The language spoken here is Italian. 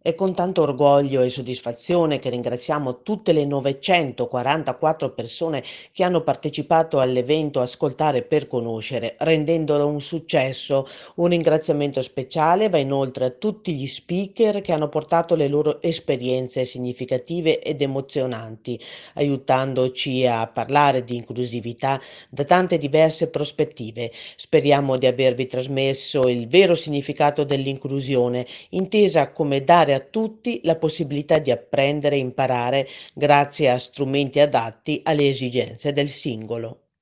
È con tanto orgoglio e soddisfazione che ringraziamo tutte le 944 persone che hanno partecipato all'evento Ascoltare per conoscere, rendendolo un successo. Un ringraziamento speciale va inoltre a tutti gli speaker che hanno portato le loro esperienze significative ed emozionanti, aiutandoci a parlare di inclusività da tante diverse prospettive. Speriamo di avervi trasmesso il vero significato dell'inclusione, intesa come dare a tutti la possibilità di apprendere e imparare grazie a strumenti adatti alle esigenze del singolo.